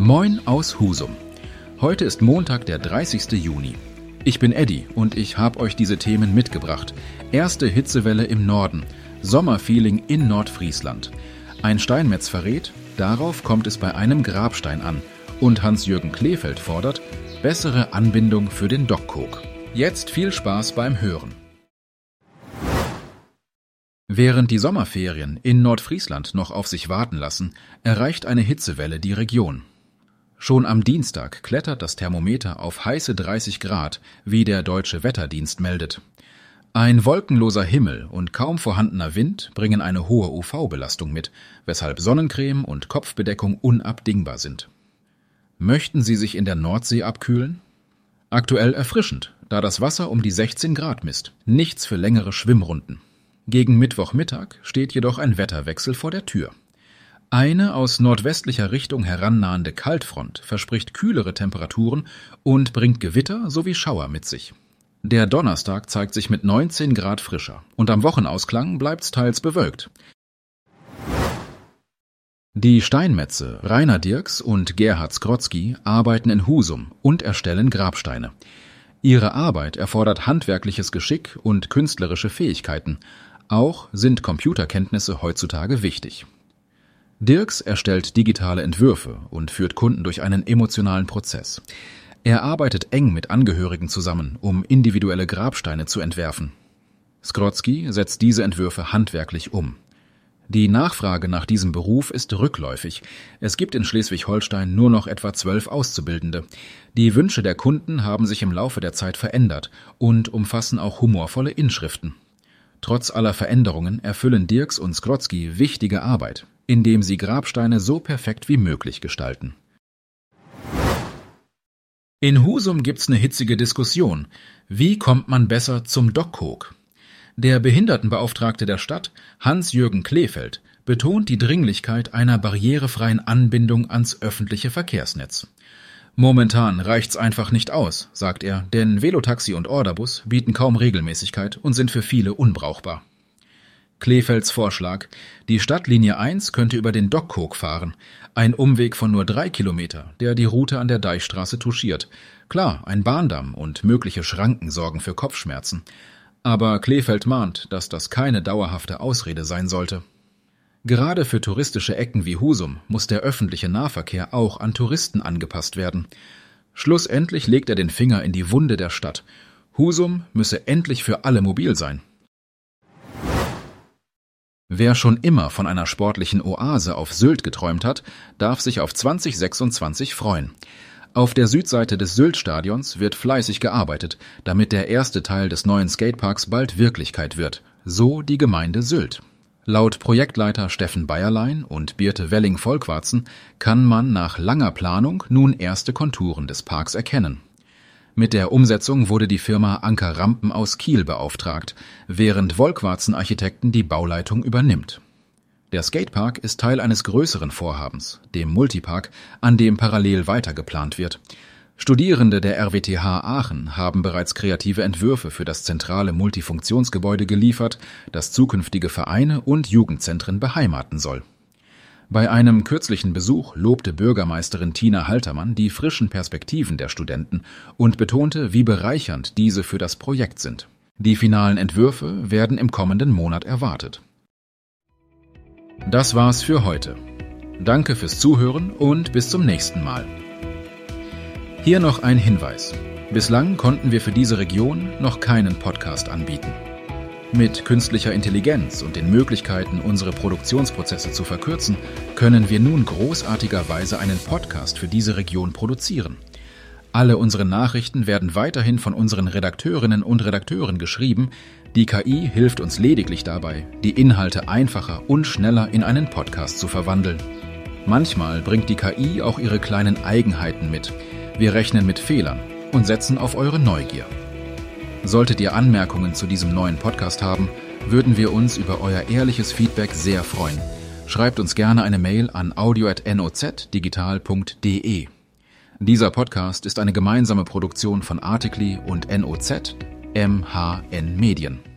Moin aus Husum. Heute ist Montag, der 30. Juni. Ich bin Eddie und ich habe euch diese Themen mitgebracht. Erste Hitzewelle im Norden, Sommerfeeling in Nordfriesland. Ein Steinmetz verrät, darauf kommt es bei einem Grabstein an. Und Hans-Jürgen Kleefeld fordert, bessere Anbindung für den Dockkook. Jetzt viel Spaß beim Hören. Während die Sommerferien in Nordfriesland noch auf sich warten lassen, erreicht eine Hitzewelle die Region. Schon am Dienstag klettert das Thermometer auf heiße 30 Grad, wie der Deutsche Wetterdienst meldet. Ein wolkenloser Himmel und kaum vorhandener Wind bringen eine hohe UV-Belastung mit, weshalb Sonnencreme und Kopfbedeckung unabdingbar sind. Möchten Sie sich in der Nordsee abkühlen? Aktuell erfrischend, da das Wasser um die 16 Grad misst. Nichts für längere Schwimmrunden. Gegen Mittwochmittag steht jedoch ein Wetterwechsel vor der Tür. Eine aus nordwestlicher Richtung herannahende Kaltfront verspricht kühlere Temperaturen und bringt Gewitter sowie Schauer mit sich. Der Donnerstag zeigt sich mit 19 Grad frischer und am Wochenausklang bleibt's teils bewölkt. Die Steinmetze Rainer Dirks und Gerhard Skrotzki arbeiten in Husum und erstellen Grabsteine. Ihre Arbeit erfordert handwerkliches Geschick und künstlerische Fähigkeiten. Auch sind Computerkenntnisse heutzutage wichtig. Dirks erstellt digitale Entwürfe und führt Kunden durch einen emotionalen Prozess. Er arbeitet eng mit Angehörigen zusammen, um individuelle Grabsteine zu entwerfen. Skrotzki setzt diese Entwürfe handwerklich um. Die Nachfrage nach diesem Beruf ist rückläufig. Es gibt in Schleswig-Holstein nur noch etwa 12 Auszubildende. Die Wünsche der Kunden haben sich im Laufe der Zeit verändert und umfassen auch humorvolle Inschriften. Trotz aller Veränderungen erfüllen Dirks und Skrotzki wichtige Arbeit, indem sie Grabsteine so perfekt wie möglich gestalten. In Husum gibt's eine hitzige Diskussion. Wie kommt man besser zum Dockkook? Der Behindertenbeauftragte der Stadt, Hans-Jürgen Kleefeld, betont die Dringlichkeit einer barrierefreien Anbindung ans öffentliche Verkehrsnetz. Momentan reicht's einfach nicht aus, sagt er, denn Velotaxi und Orderbus bieten kaum Regelmäßigkeit und sind für viele unbrauchbar. Kleefelds Vorschlag: Die Stadtlinie 1 könnte über den Dockkook fahren, ein Umweg von nur 3 Kilometer, der die Route an der Deichstraße touchiert. Klar, ein Bahndamm und mögliche Schranken sorgen für Kopfschmerzen. Aber Kleefeld mahnt, dass das keine dauerhafte Ausrede sein sollte. Gerade für touristische Ecken wie Husum muss der öffentliche Nahverkehr auch an Touristen angepasst werden. Schlussendlich legt er den Finger in die Wunde der Stadt. Husum müsse endlich für alle mobil sein. Wer schon immer von einer sportlichen Oase auf Sylt geträumt hat, darf sich auf 2026 freuen. Auf der Südseite des Sylt-Stadions wird fleißig gearbeitet, damit der erste Teil des neuen Skateparks bald Wirklichkeit wird, so die Gemeinde Sylt. Laut Projektleiter Steffen Bayerlein und Birte Welling-Volkwarzen kann man nach langer Planung nun erste Konturen des Parks erkennen. Mit der Umsetzung wurde die Firma Anker Rampen aus Kiel beauftragt, während Volkwarzen Architekten die Bauleitung übernimmt. Der Skatepark ist Teil eines größeren Vorhabens, dem Multipark, an dem parallel weiter geplant wird. Studierende der RWTH Aachen haben bereits kreative Entwürfe für das zentrale Multifunktionsgebäude geliefert, das zukünftige Vereine und Jugendzentren beheimaten soll. Bei einem kürzlichen Besuch lobte Bürgermeisterin Tina Haltermann die frischen Perspektiven der Studenten und betonte, wie bereichernd diese für das Projekt sind. Die finalen Entwürfe werden im kommenden Monat erwartet. Das war's für heute. Danke fürs Zuhören und bis zum nächsten Mal. Hier noch ein Hinweis. Bislang konnten wir für diese Region noch keinen Podcast anbieten. Mit künstlicher Intelligenz und den Möglichkeiten, unsere Produktionsprozesse zu verkürzen, können wir nun großartigerweise einen Podcast für diese Region produzieren. Alle unsere Nachrichten werden weiterhin von unseren Redakteurinnen und Redakteuren geschrieben. Die KI hilft uns lediglich dabei, die Inhalte einfacher und schneller in einen Podcast zu verwandeln. Manchmal bringt die KI auch ihre kleinen Eigenheiten mit. Wir rechnen mit Fehlern und setzen auf eure Neugier. Solltet ihr Anmerkungen zu diesem neuen Podcast haben, würden wir uns über euer ehrliches Feedback sehr freuen. Schreibt uns gerne eine Mail an audio@nozdigital.de. Dieser Podcast ist eine gemeinsame Produktion von Articly und NOZ, MHN Medien.